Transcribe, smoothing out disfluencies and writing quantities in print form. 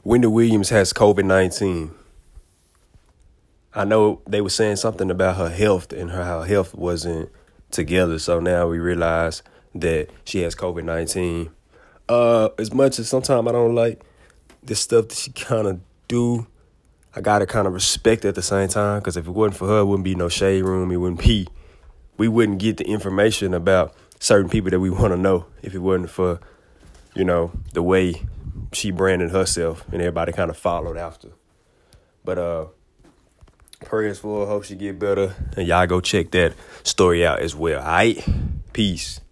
Wendy Williams has COVID-19. I know they were saying something about her health and how her health wasn't together. So now we realize that she has COVID-19. As much as sometimes I don't like this stuff that she kind of do, I got to kind of respect it at the same time. Because if it wasn't for her, it wouldn't be no shade room. We wouldn't get the information about certain people that we want to know if it wasn't for, the way she branded herself and everybody kind of followed after. But prayers for her. Hope she get better. And y'all go check that story out as well. All right? Peace.